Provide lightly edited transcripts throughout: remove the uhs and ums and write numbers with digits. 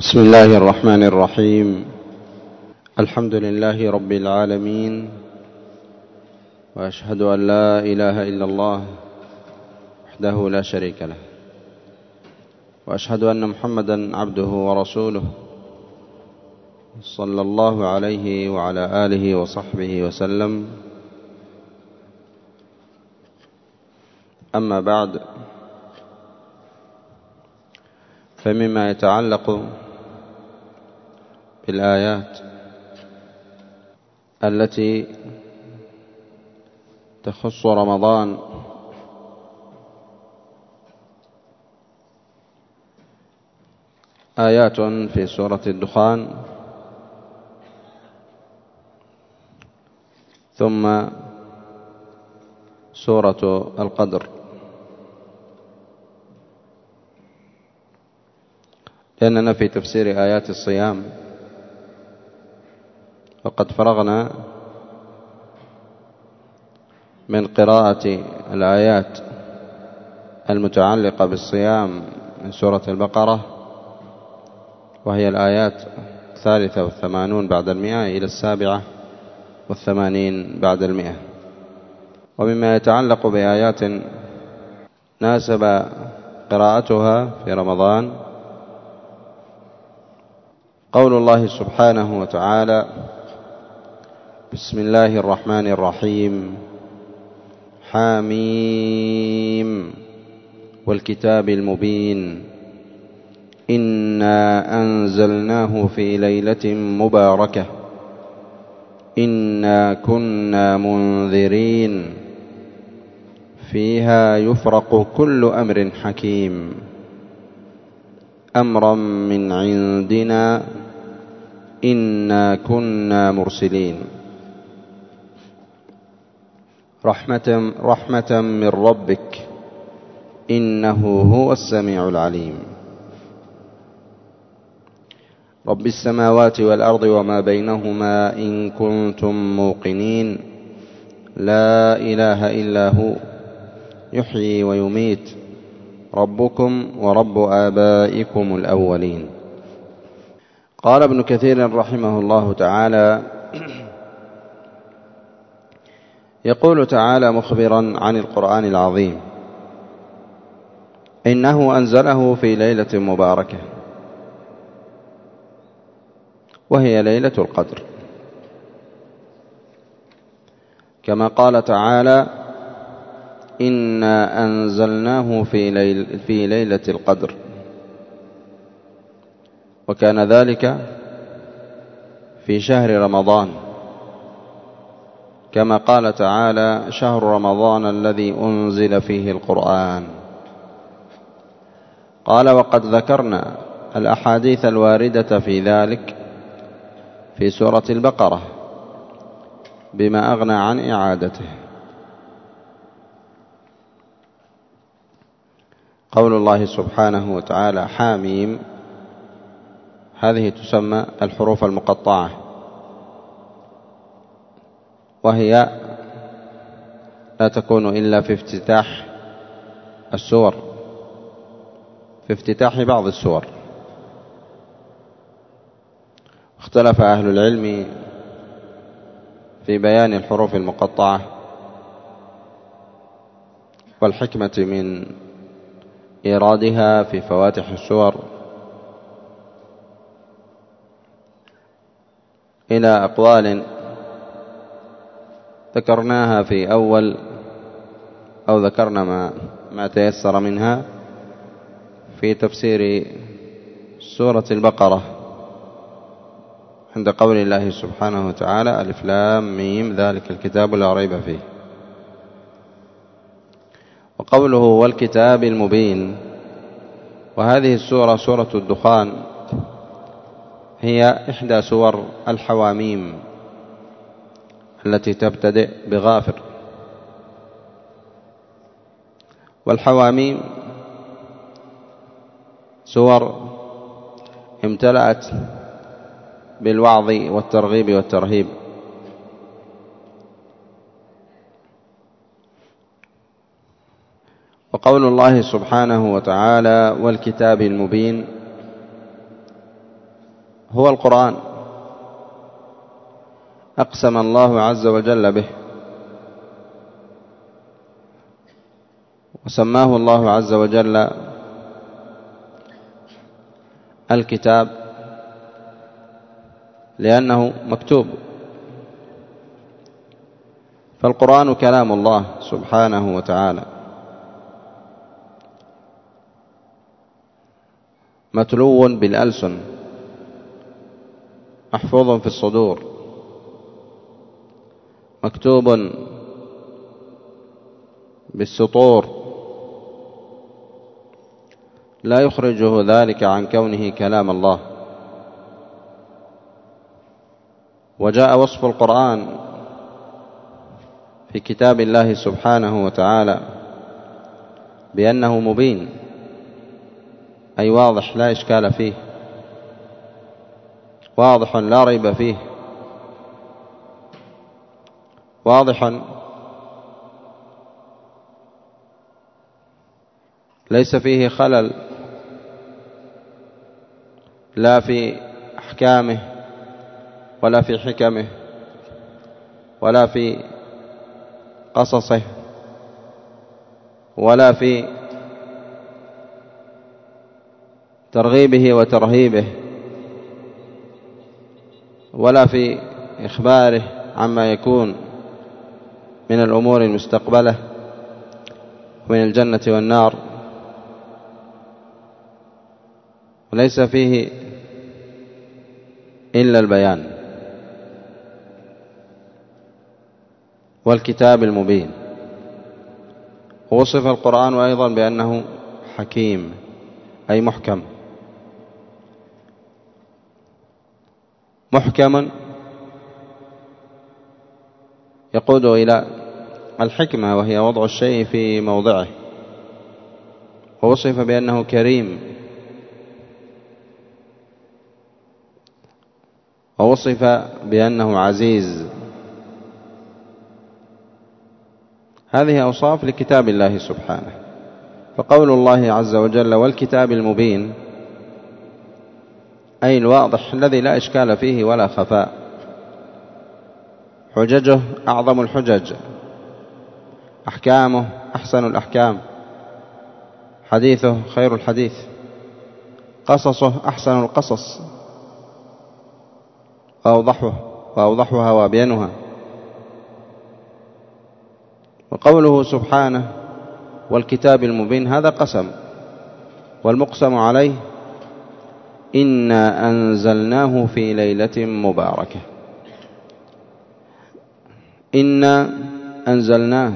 بسم الله الرحمن الرحيم. الحمد لله رب العالمين، وأشهد أن لا إله إلا الله وحده لا شريك له، وأشهد أن محمدا عبده ورسوله صلى الله عليه وعلى آله وصحبه وسلم. أما بعد، فمما يتعلق بالآيات التي تخص رمضان آيات في سورة الدخان، ثم سورة القدر، لأننا في تفسير آيات الصيام وقد فرغنا من قراءة الآيات المتعلقة بالصيام من سورة البقرة، وهي الآيات 83 بعد 100 إلى 87 بعد 100. ومما يتعلق بآيات ناسب قراءتها في رمضان قول الله سبحانه وتعالى: بسم الله الرحمن الرحيم، حاميم والكتاب المبين، إنا أنزلناه في ليلة مباركة، إنا كنا منذرين، فيها يفرق كل أمر حكيم، أمرا من عندنا، إنا كنا مرسلين، رحمة من ربك، إنه هو السميع العليم، رب السماوات والأرض وما بينهما إن كنتم موقنين، لا إله إلا هو يحيي ويميت، ربكم ورب آبائكم الأولين. قال ابن كثير رحمه الله تعالى: يقول تعالى مخبرا عن القرآن العظيم: إنه أنزله في ليلة مباركة، وهي ليلة القدر، كما قال تعالى: إنا أنزلناه في ليلة القدر، وكان ذلك في شهر رمضان، كما قال تعالى: شهر رمضان الذي أنزل فيه القرآن. قال: وقد ذكرنا الأحاديث الواردة في ذلك في سورة البقرة بما أغنى عن إعادته. قول الله سبحانه وتعالى: حاميم، هذه تسمى الحروف المقطعة، وهي لا تكون إلا في افتتاح السور، في افتتاح بعض السور. اختلف أهل العلم في بيان الحروف المقطعة والحكمة من إيرادها في فواتح السور إلى أقوال ذكرناها في أول، أو ذكرنا ما تيسر منها في تفسير سورة البقرة عند قول الله سبحانه وتعالى: ألف لام ميم ذلك الكتاب لا ريب فيه. وقوله: والكتاب المبين، وهذه السورة سورة الدخان هي إحدى سور الحواميم التي تبتدئ بغافر. والحواميم سور امتلأت بالوعظ والترغيب والترهيب، وقول الله سبحانه وتعالى: والكتاب المبين، هو القرآن، أقسم الله عز وجل به، وسماه الله عز وجل الكتاب لأنه مكتوب. فالقرآن كلام الله سبحانه وتعالى، متلو بالألسن، محفوظ في الصدور، مكتوب بالسطور، لا يخرجه ذلك عن كونه كلام الله. وجاء وصف القرآن في كتاب الله سبحانه وتعالى بأنه مبين، أي واضح لا إشكال فيه، واضح لا ريب فيه، واضح ليس فيه خلل لا في أحكامه ولا في حكمه ولا في قصصه ولا في ترغيبه وترهيبه ولا في إخباره عما يكون من الأمور المستقبلة من الجنة والنار، وليس فيه إلا البيان. والكتاب المبين. ووصف القرآن أيضا بأنه حكيم، أي محكم، محكم يقود إلى الحكمة، وهي وضع الشيء في موضعه. ووصف بأنه كريم، ووصف بأنه عزيز. هذه أوصاف لكتاب الله سبحانه. فقول الله عز وجل والكتاب المبين أي الواضح الذي لا إشكال فيه ولا خفاء، حججه أعظم الحجج، أحكامه أحسن الأحكام، حديثه خير الحديث، قصصه أحسن القصص، وأوضحها وأبينها. وقوله سبحانه والكتاب المبين هذا قسم، والمقسم عليه إنا أنزلناه في ليلة مباركة. إنا أنزلناه،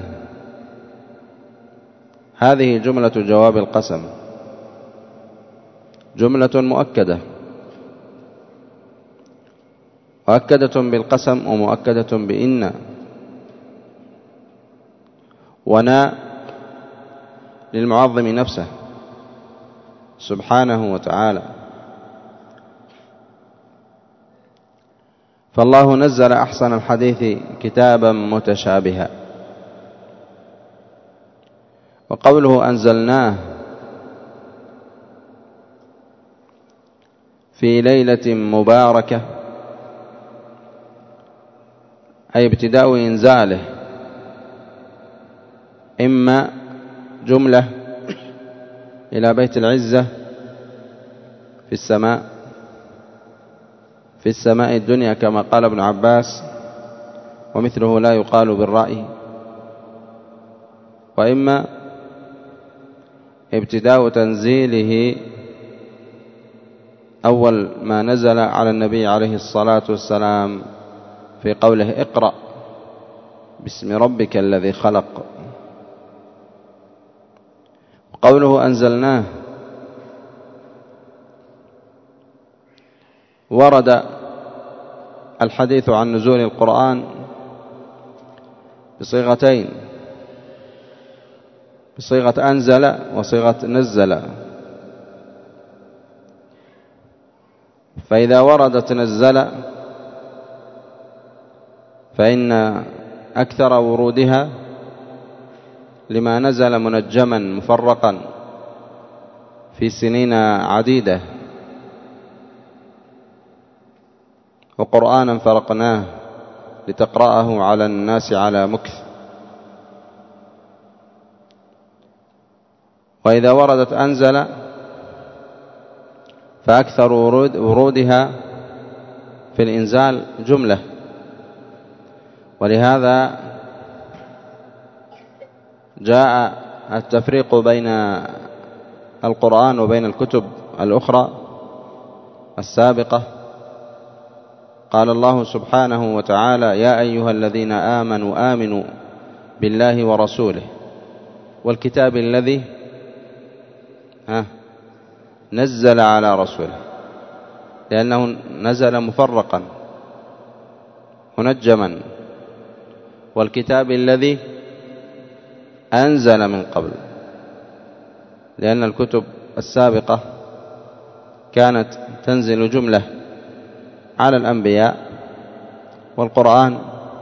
هذه جملة جواب القسم، جملة مؤكدة، مؤكدة بالقسم ومؤكدة بإن. وناء للمعظم نفسه سبحانه وتعالى. فالله نزل أحسن الحديث كتابا متشابها. وقوله أنزلناه في ليلة مباركة أي ابتداء إنزاله، إما جملة إلى بيت العزة في السماء الدنيا كما قال ابن عباس، ومثله لا يقال بالرأي، وإما ابتداء تنزيله أول ما نزل على النبي عليه الصلاة والسلام في قوله اقرأ باسم ربك الذي خلق. قوله أنزلناه ورد الحديث عن نزول القرآن بصيغتين، بصيغة أنزل وصيغة نزل. فإذا وردت نزل فإن أكثر ورودها لما نزل منجما مفرقا في سنين عديدة، وقرآنا فرقناه لتقرأه على الناس على مكث. وإذا وردت أنزل فأكثر ورودها في الإنزال جملة، ولهذا جاء التفريق بين القرآن وبين الكتب الأخرى السابقة. قال الله سبحانه وتعالى: يا أيها الذين آمنوا آمنوا بالله ورسوله والكتاب الذي نزل على رسوله، لأنه نزل مفرقا منجما، والكتاب الذي أنزل من قبل، لأن الكتب السابقة كانت تنزل جملة على الأنبياء، والقرآن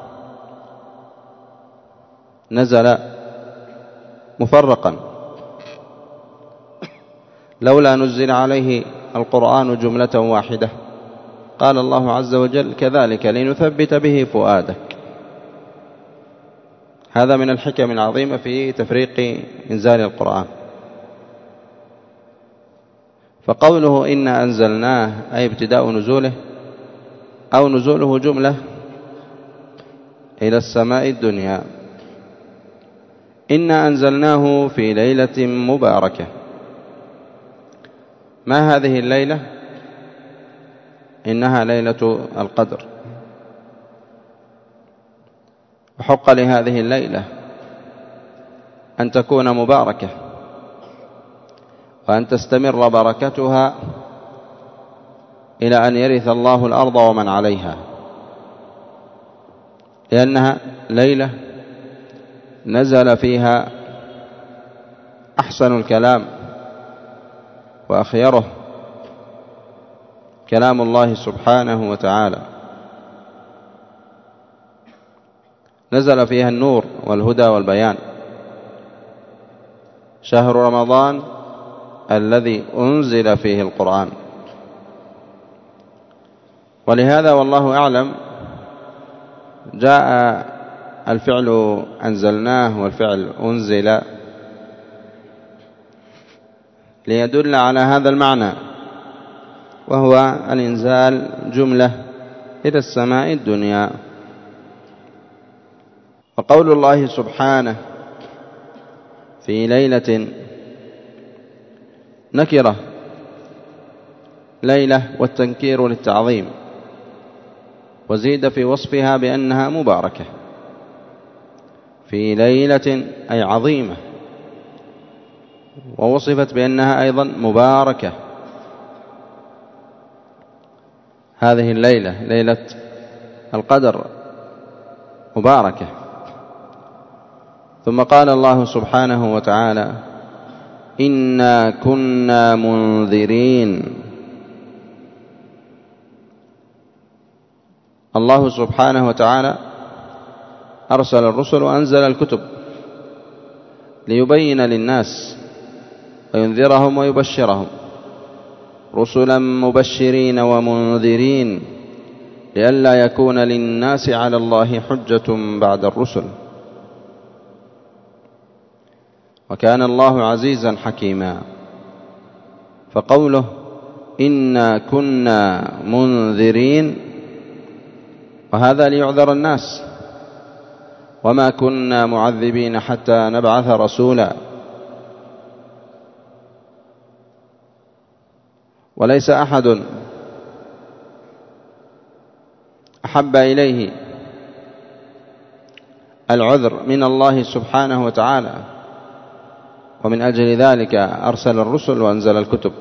نزل مفرقا. لولا نزل عليه القرآن جملة واحدة، قال الله عز وجل: كذلك لنثبت به فؤادك. هذا من الحكم العظيمة في تفريق إنزال القرآن. فقوله إنا أنزلناه أي ابتداء نزوله أو نزوله جملة إلى السماء الدنيا. إنا أنزلناه في ليلة مباركة. ما هذه الليلة؟ إنها ليلة القدر، وحق لهذه الليلة أن تكون مباركة، وأن تستمر بركتها إلى أن يرث الله الأرض ومن عليها، لأنها ليلة نزل فيها أحسن الكلام وأخيره كلام الله سبحانه وتعالى. نزل فيها النور والهدى والبيان. شهر رمضان الذي أنزل فيه القرآن. ولهذا والله أعلم جاء الفعل أنزلناه والفعل أنزل ليدل على هذا المعنى، وهو الإنزال جملة إلى السماء الدنيا. وقول الله سبحانه في ليلة نكرة، ليلة والتنكير للتعظيم، وزيد في وصفها بأنها مباركة. في ليلة أي عظيمة، ووصفت بأنها أيضا مباركة. هذه الليلة ليلة القدر مباركة. ثم قال الله سبحانه وتعالى: إنا كنا منذرين. الله سبحانه وتعالى أرسل الرسل وأنزل الكتب ليبين للناس وينذرهم ويبشرهم، رسلا مبشرين ومنذرين لئلا يكون للناس على الله حجة بعد الرسل، وكان الله عزيزا حكيما. فقوله إنا كنا منذرين، وهذا ليعذر الناس، وما كنا معذبين حتى نبعث رسولا. وليس أحد أحب إليه العذر من الله سبحانه وتعالى، ومن أجل ذلك أرسل الرسل وأنزل الكتب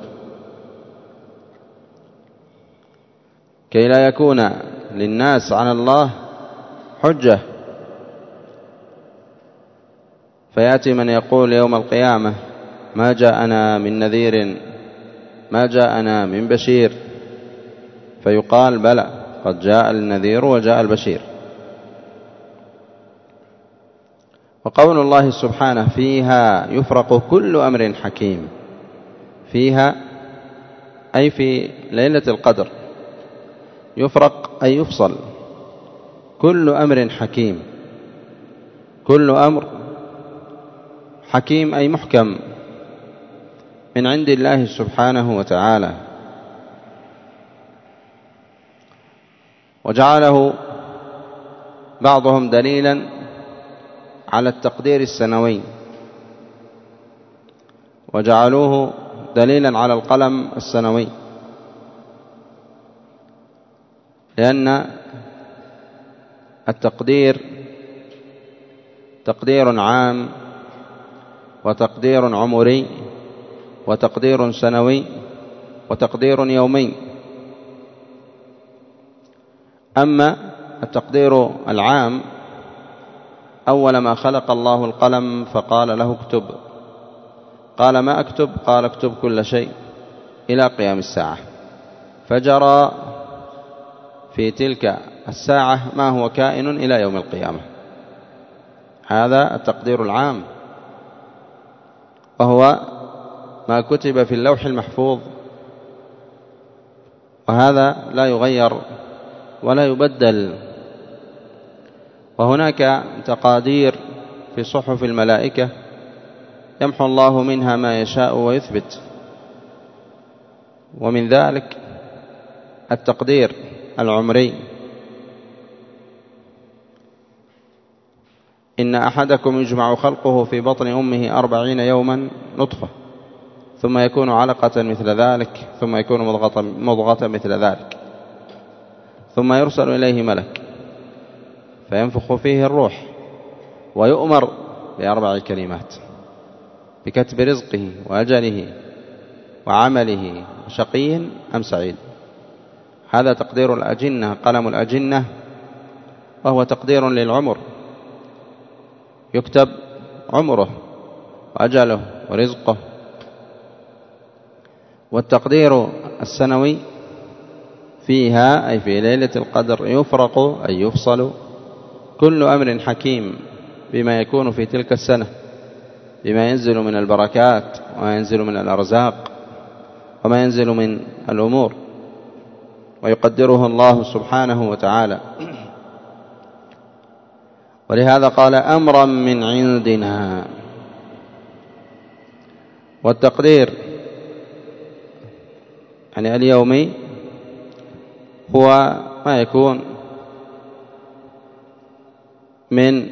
كي لا يكون للناس على الله حجة، فيأتي من يقول يوم القيامة: ما جاءنا من نذير، ما جاءنا من بشير، فيقال: بلى، قد جاء النذير وجاء البشير. وقول الله سبحانه: فيها يفرق كل أمر حكيم. فيها أي في ليلة القدر يفرق أي يفصل. كل أمر حكيم، كل أمر حكيم أي محكم من عند الله سبحانه وتعالى، وجعله بعضهم دليلا على التقدير السنوي، وجعلوه دليلا على القلم السنوي، لأن التقدير تقدير عام وتقدير عمري وتقدير سنوي وتقدير يومي. أما التقدير العام، أول ما خلق الله القلم فقال له اكتب، قال ما أكتب؟ قال اكتب كل شيء إلى قيام الساعة، فجرى في تلك الساعة ما هو كائن إلى يوم القيامة. هذا التقدير العام، وهو ما كتب في اللوح المحفوظ، وهذا لا يغير ولا يبدل. وهناك تقادير في صحف الملائكة يمحو الله منها ما يشاء ويثبت، ومن ذلك التقدير العمري. إن أحدكم يجمع خلقه في بطن أمه 40 يوما نطفة، ثم يكون علقة مثل ذلك، ثم يكون مضغة مثل ذلك، ثم يرسل إليه ملك فينفخ فيه الروح، ويؤمر ب4 كلمات: بكتب رزقه وأجله وعمله، شقي أم سعيد. هذا تقدير الأجنة، قلم الأجنة، وهو تقدير للعمر، يكتب عمره وأجله ورزقه. والتقدير السنوي فيها أي في ليلة القدر يفرق أي يفصل كل أمر حكيم بما يكون في تلك السنة، بما ينزل من البركات وما ينزل من الأرزاق وما ينزل من الأمور، ويقدره الله سبحانه وتعالى. ولهذا قال أمرا من عندنا. والتقدير يعني اليومي هو ما يكون من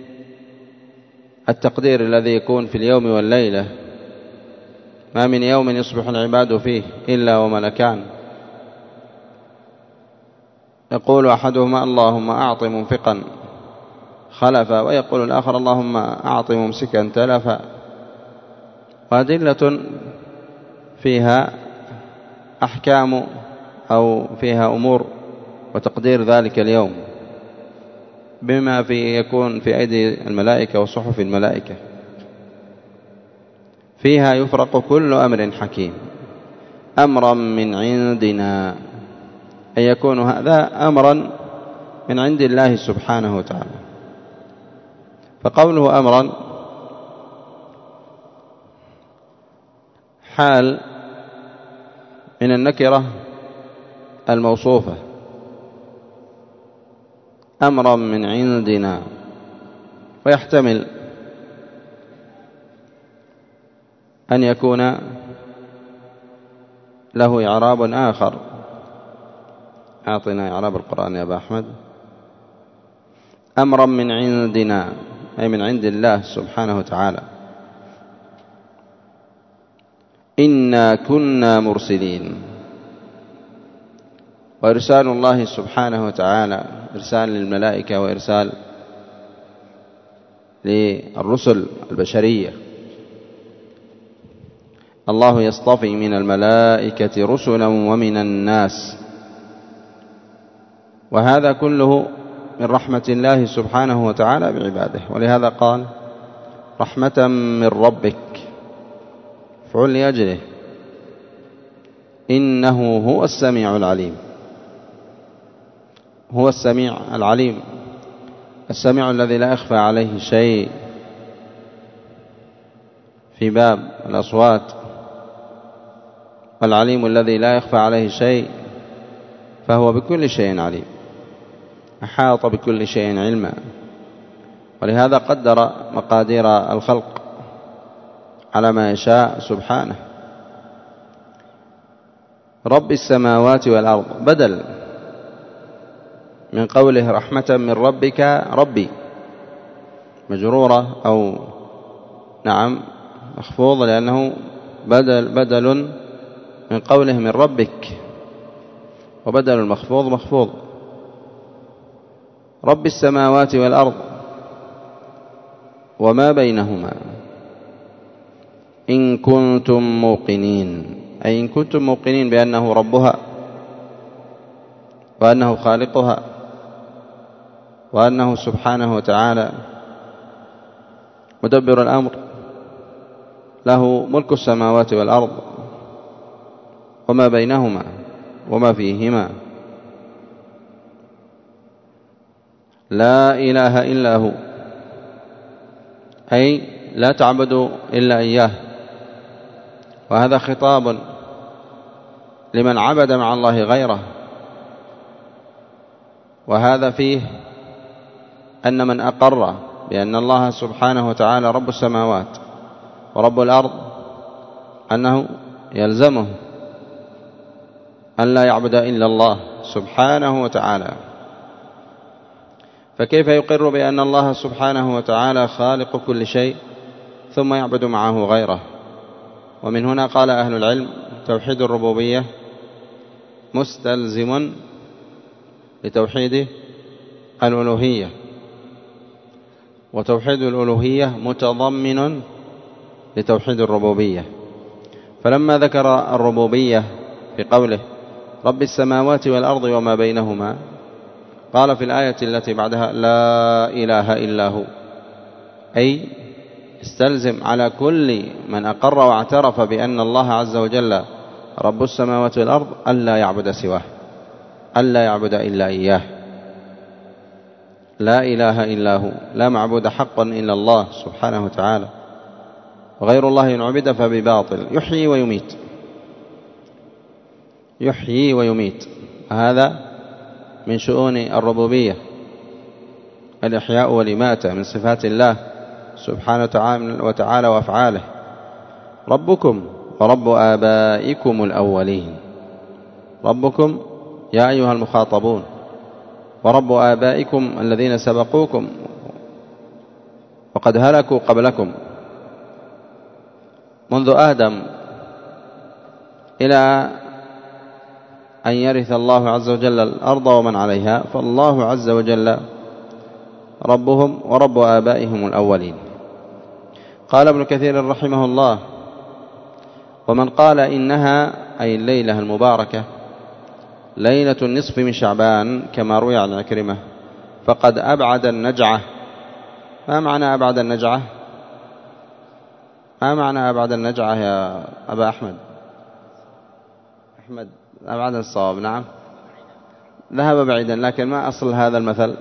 التقدير الذي يكون في اليوم والليلة. ما من يوم يصبح العباد فيه إلا وملكان، يقول أحدهما اللهم أعط منفقا خلفا، ويقول الآخر اللهم أعط ممسكا تلفا. وأدلة فيها أحكام أو فيها أمور وتقدير ذلك اليوم بما يكون في أيدي الملائكة وصحف الملائكة. فيها يفرق كل أمر حكيم أمرا من عندنا، أن يكون هذا أمرا من عند الله سبحانه وتعالى. فقوله أمرا حال من النكرة الموصوفة، أمرا من عندنا، ويحتمل أن يكون له إعراب آخر. أعطنا إعراب القرآن يا أبا أحمد. أمرا من عندنا أي من عند الله سبحانه وتعالى. إنا كنا مرسلين. وإرسال الله سبحانه وتعالى إرسال للملائكة وإرسال للرسل البشرية. الله يصطفي من الملائكة رسلا ومن الناس، وهذا كله من رحمة الله سبحانه وتعالى بعباده. ولهذا قال رحمة من ربك، فعل لأجله، إنه هو السميع العليم. هو السميع العليم، السميع الذي لا يخفى عليه شيء في باب الأصوات، والعليم الذي لا يخفى عليه شيء فهو بكل شيء عليم، أحاط بكل شيء علما، ولهذا قدر مقادير الخلق على ما يشاء سبحانه. رب السماوات والأرض بدل من قوله رحمة من ربك ربي، مجرورة أو نعم مخفوض، لأنه بدل من قوله من ربك، وبدل المخفوض مخفوض. رب السماوات والأرض وما بينهما إن كنتم موقنين، أي إن كنتم موقنين بأنه ربها، وأنه خالقها، وأنه سبحانه وتعالى مدبر الأمر، له ملك السماوات والأرض وما بينهما وما فيهما، لا إله إلا هو، أي لا تعبدوا إلا إياه. وهذا خطاب لمن عبد مع الله غيره، وهذا فيه أن من أقر بأن الله سبحانه وتعالى رب السماوات ورب الأرض أنه يلزمه أن لا يعبد إلا الله سبحانه وتعالى. فكيف يقر بأن الله سبحانه وتعالى خالق كل شيء ثم يعبد معه غيره؟ ومن هنا قال أهل العلم توحيد الربوبية مستلزم لتوحيد الألوهية، وتوحيد الألوهية متضمن لتوحيد الربوبية. فلما ذكر الربوبية في قوله رب السماوات والأرض وما بينهما، قال في الآية التي بعدها لا إله إلا هو، أي استلزم على كل من أقر واعترف بأن الله عز وجل رب السماوات والأرض ألا يعبد سواه، ألا يعبد إلا إياه، لا إله إلا هو، لا معبود حقا إلا الله سبحانه وتعالى، وغير الله إن عبد فبباطل، يحيي ويميت، يحيي ويميت. هذا من شؤون الربوبية، الإحياء والإماتة من صفات الله سبحانه وتعالى وأفعاله. ربكم ورب آبائكم الأولين، ربكم يا أيها المخاطبون، ورب آبائكم الذين سبقوكم وقد هلكوا قبلكم منذ آدم إلى أن يرث الله عز وجل الأرض ومن عليها، فالله عز وجل ربهم ورب آبائهم الأولين. قال ابن كثير رحمه الله: ومن قال إنها أي الليلة المباركة ليلة النصف من شعبان كما روي عن عكرمة فقد أبعد النجعة. ما معنى أبعد النجعة؟ ما معنى أبعد النجعة يا أبا أحمد؟ أبعد الصواب، نعم، ذهب بعيدا، لكن ما أصل هذا المثل؟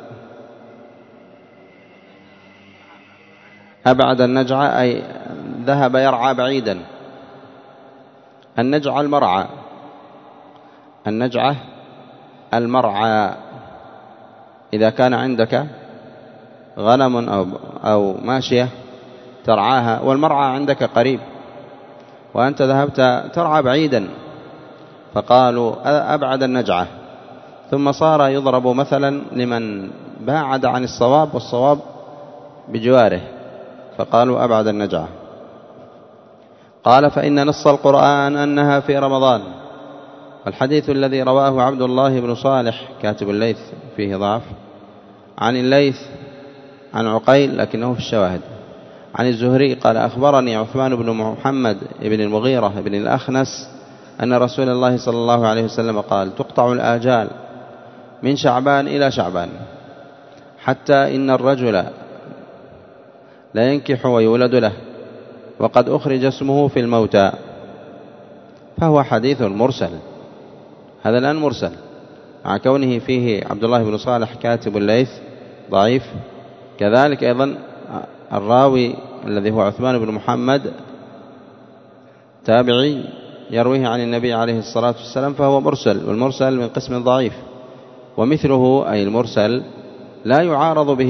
أبعد النجعة أي ذهب يرعى بعيدا. النجعة المرعى، النجعة المرعى. إذا كان عندك غنم أو ماشية ترعاها والمرعى عندك قريب وأنت ذهبت ترعى بعيدا، فقالوا أبعد النجعة. ثم صار يضرب مثلا لمن باعد عن الصواب والصواب بجواره، فقالوا أبعد النجعة. قال: فإن نص القرآن أنها في رمضان. الحديث الذي رواه عبد الله بن صالح كاتب الليث فيه ضعف، عن الليث عن عقيل لكنه في الشواهد، عن الزهري قال: أخبرني عثمان بن محمد بن المغيرة بن الأخنس أن رسول الله صلى الله عليه وسلم قال: تقطع الآجال من شعبان إلى شعبان، حتى إن الرجل لا ينكح ويولد له وقد أخرج اسمه في الموتى. فهو حديث مرسل، هذا الآن مرسل، مع كونه فيه عبد الله بن صالح كاتب الليث ضعيف. كذلك أيضا الراوي الذي هو عثمان بن محمد تابعي يرويه عن النبي عليه الصلاة والسلام فهو مرسل، والمرسل من قسم ضعيف، ومثله أي المرسل لا يعارض به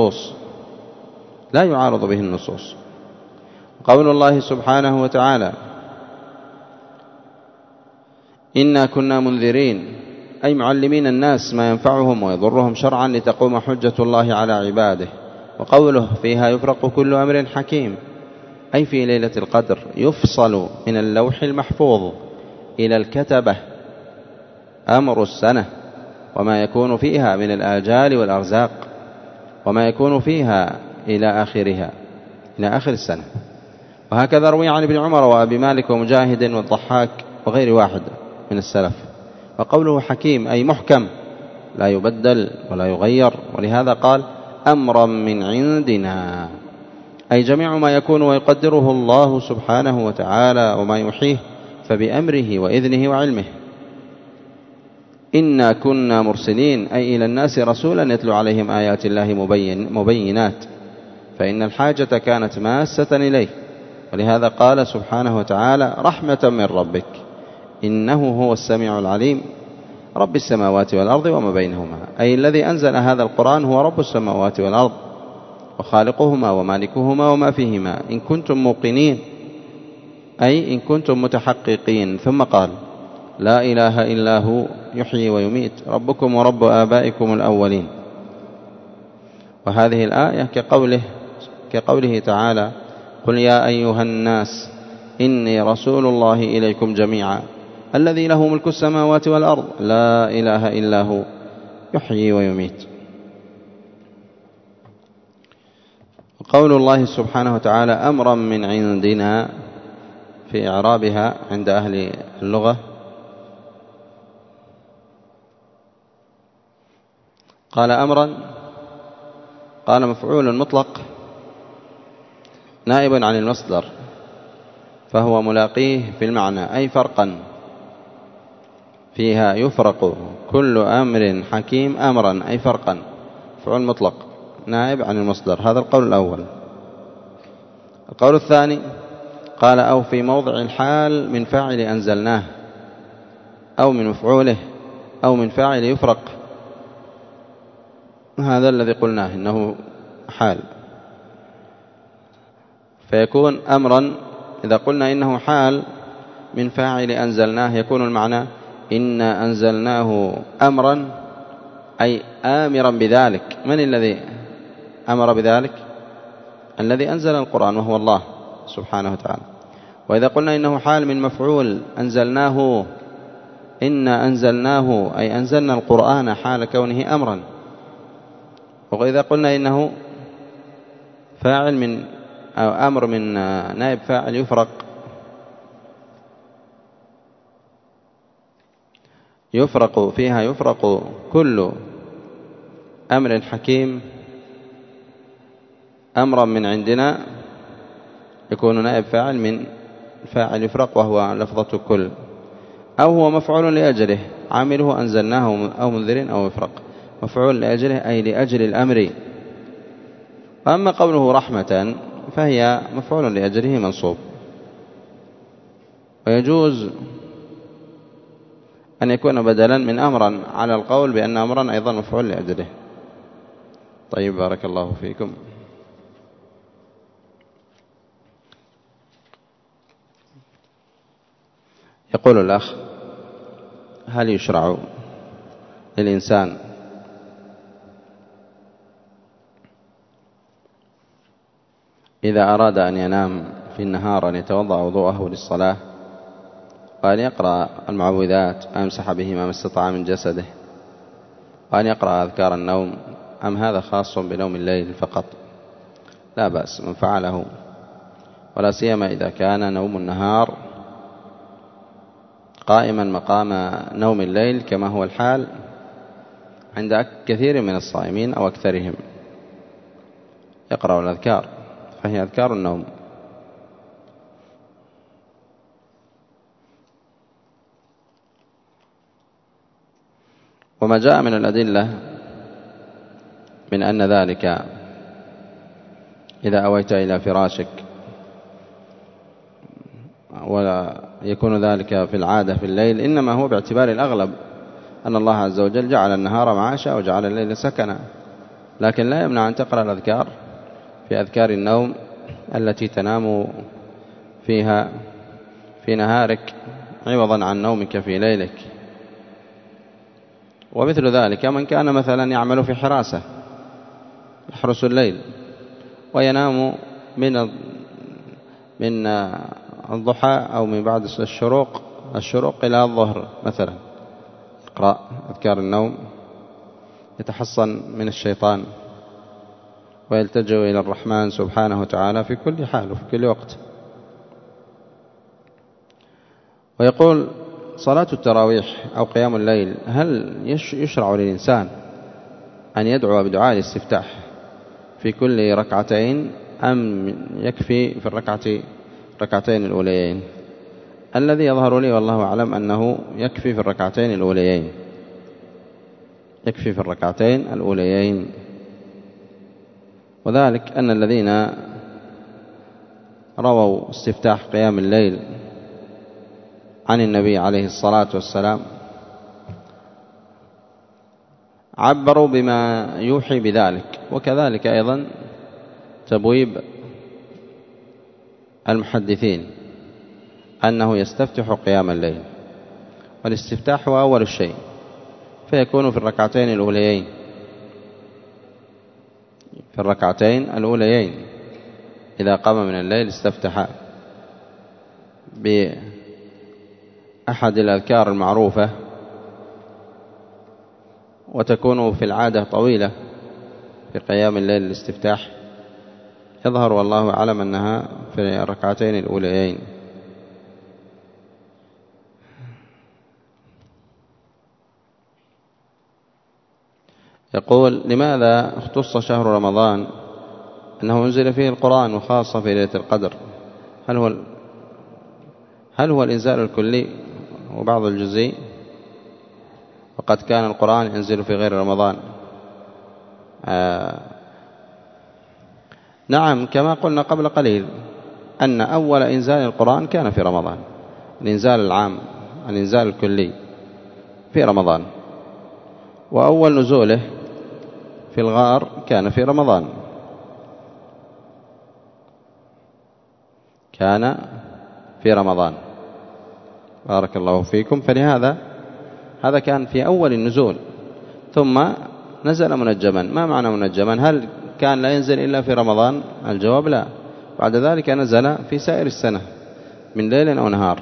النصوص. قول الله سبحانه وتعالى إنا كنا منذرين، أي معلمين الناس ما ينفعهم ويضرهم شرعا لتقوم حجة الله على عباده. وقوله فيها يفرق كل أمر حكيم، أي في ليلة القدر يفصل من اللوح المحفوظ إلى الكتبة أمر السنة وما يكون فيها من الآجال والأرزاق، وما يكون فيها إلى آخر السنة. وهكذا روي عن ابن عمر وأبي مالك ومجاهد والضحاك وغير واحد من السلف. وقوله حكيم أي محكم لا يبدل ولا يغير، ولهذا قال أمرا من عندنا، أي جميع ما يكون ويقدره الله سبحانه وتعالى وما يحيه فبأمره وإذنه وعلمه. إنا كنا مرسلين، أي إلى الناس رسولا يتلو عليهم آيات الله مبينات، فإن الحاجة كانت ماسة إليه، ولهذا قال سبحانه وتعالى رحمة من ربك إنه هو السميع العليم رب السماوات والأرض وما بينهما، أي الذي أنزل هذا القرآن هو رب السماوات والأرض وخالقهما ومالكهما وما فيهما إن كنتم موقنين، أي إن كنتم متحققين. ثم قال لا إله إلا هو يحيي ويميت ربكم ورب آبائكم الأولين. وهذه الآية كقوله تعالى قل يا أيها الناس إني رسول الله إليكم جميعا الذي له ملك السماوات والأرض لا إله إلا هو يحيي ويميت. قول الله سبحانه وتعالى أمرا من عندنا في إعرابها عند أهل اللغة قال أمرا، قال مفعول مطلق نائب عن المصدر فهو ملاقيه في المعنى، أي فرقا، فيها يفرق كل أمر حكيم أمرا، أي فرقا، مفعول مطلق نائب عن المصدر. هذا القول الأول. القول الثاني قال أو في موضع الحال من فاعل أنزلناه، أو من مفعوله، أو من فاعل يفرق، هذا الذي قلناه إنه حال، فيكون أمرا. إذا قلنا إنه حال من فاعل أنزلناه يكون المعنى إنا أنزلناه أمرا، أي آمرا بذلك. من الذي أمر بذلك؟ الذي أنزل القرآن وهو الله سبحانه وتعالى. وإذا قلنا إنه حال من مفعول أنزلناه، إنا أنزلناه أي أنزلنا القرآن حال كونه أمرا. وإذا قلنا إنه فاعل من أو أمر من نائب فاعل يفرق فيها يفرق كل أمر حكيم أمرا من عندنا، يكون نائب فاعل من فاعل يفرق وهو لفظة كل، أو هو مفعول لأجله عامله أنزلناه أو منذر أو يفرق، مفعول لأجله أي لأجل الأمر. وأما قوله رحمة فهي مفعول لأجله منصوب، ويجوز أن يكون بدلا من أمرا على القول بأن أمرا أيضا مفعول لأجله. طيب بارك الله فيكم. يقول الأخ هل يشرع للإنسان إذا أراد أن ينام في النهار أن يتوضأ وضوءه للصلاة وأن يقرأ المعوذات ويمسح به ما استطاع من جسده وأن يقرأ أذكار النوم، أم هذا خاص بنوم الليل فقط؟ لا بأس من فعله، ولا سيما إذا كان نوم النهار قائما مقام نوم الليل كما هو الحال عند كثير من الصائمين أو أكثرهم. يقرأ الأذكار فهي أذكار النوم. وما جاء من الأدلة من أن ذلك إذا أويت إلى فراشك ولا يكون ذلك في العادة في الليل، إنما هو باعتبار الأغلب أن الله عز وجل جعل النهار معاشا وجعل الليل سكنا، لكن لا يمنع أن تقرأ الأذكار في أذكار النوم التي تنام فيها في نهارك عوضا عن نومك في ليلك. ومثل ذلك من كان مثلا يعمل في حراسة يحرس الليل وينام من الضحى أو من بعد الشروق إلى الظهر مثلا، يقرأ أذكار النوم يتحصن من الشيطان ويلتجئ إلى الرحمن سبحانه وتعالى في كل حال وفي كل وقت. ويقول: صلاة التراويح أو قيام الليل هل يشرع للإنسان أن يدعو بدعاء الاستفتاح في كل ركعتين أم يكفي في الركعتين الأوليين؟ الذي يظهر لي والله أعلم أنه يكفي في الركعتين الأوليين، وذلك أن الذين رووا استفتاح قيام الليل عن النبي عليه الصلاة والسلام عبروا بما يوحي بذلك، وكذلك أيضا تبويب المحدثين أنه يستفتح قيام الليل، والاستفتاح هو أول الشيء، فيكون في الركعتين الأوليين إذا قام من الليل استفتح بأحد الأذكار المعروفة، وتكون في العادة طويلة في قيام الليل الاستفتاح، يظهر والله أعلم أنها في الركعتين الأوليين. يقول: لماذا اختص شهر رمضان أنه أنزل فيه القرآن وخاصة في ليلة القدر؟ هل هو الإنزال الكلي وبعض الجزئي؟ وقد كان القرآن ينزل في غير رمضان. نعم، كما قلنا قبل قليل أن أول إنزال القرآن كان في رمضان، الإنزال العام، الإنزال الكلي في رمضان، وأول نزوله في الغار كان في رمضان، بارك الله فيكم. فلهذا هذا كان في أول النزول، ثم نزل منجما. ما معنى منجما؟ هل كان لا ينزل إلا في رمضان؟ الجواب لا، بعد ذلك نزل في سائر السنة من ليل أو نهار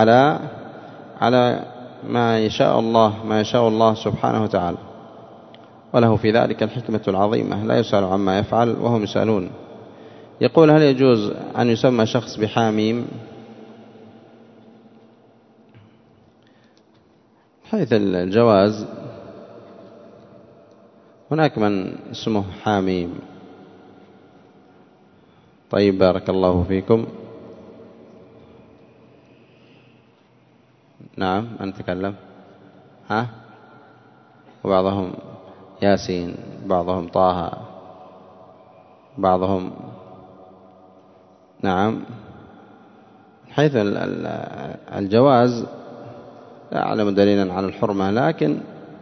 على ما يشاء الله سبحانه وتعالى، وله في ذلك الحكمة العظيمة، لا يسأل عما يفعل وهم يسألون. يقول: هل يجوز أن يسمى شخص بحاميم؟ حيث الجواز هناك من اسمه حاميم. طيب، بارك الله فيكم. نعم، أن تكلم. وبعضهم ياسين، بعضهم طه، بعضهم نعم. حيث الجواز لا أعلم دليلا على الحرمة، لكن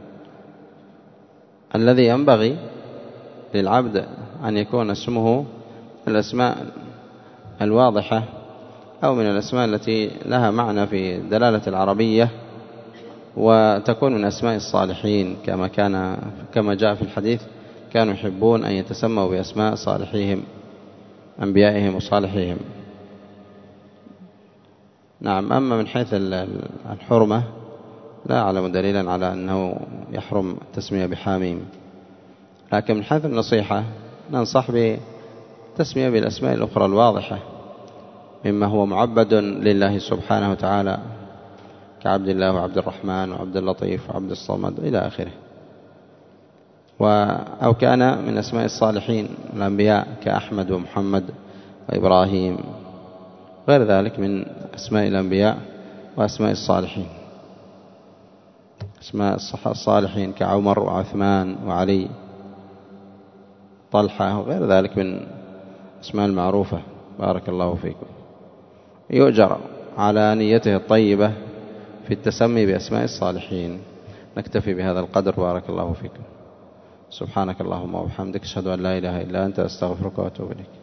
الذي ينبغي للعبد أن يكون اسمه الأسماء الواضحة أو من الأسماء التي لها معنى في دلالة العربية، وتكون من أسماء الصالحين، كما جاء في الحديث: كانوا يحبون أن يتسموا بأسماء صالحيهم، أنبيائهم وصالحيهم. نعم. أما من حيث الحرمة لا أعلم دليلا على أنه يحرم التسمية بحاميم، لكن من حيث النصيحة ننصح بالتسمية بالأسماء الأخرى الواضحة مما هو معبد لله سبحانه وتعالى، كعبد الله وعبد الرحمن وعبد اللطيف وعبد الصمد إلى آخره، أو كان من أسماء الصالحين الأنبياء كأحمد ومحمد وإبراهيم، غير ذلك من أسماء الأنبياء وأسماء الصالحين. أسماء الصالحين كعمر وعثمان وعلي، طلحة، وغير ذلك من أسماء المعروفة. بارك الله فيكم. يؤجر على نيته الطيبة في التسمي بأسماء الصالحين. نكتفي بهذا القدر. بارك الله فيكم. سبحانك اللهم وبحمدك، أشهد أن لا إله إلا أنت، أستغفرك وأتوب إليك.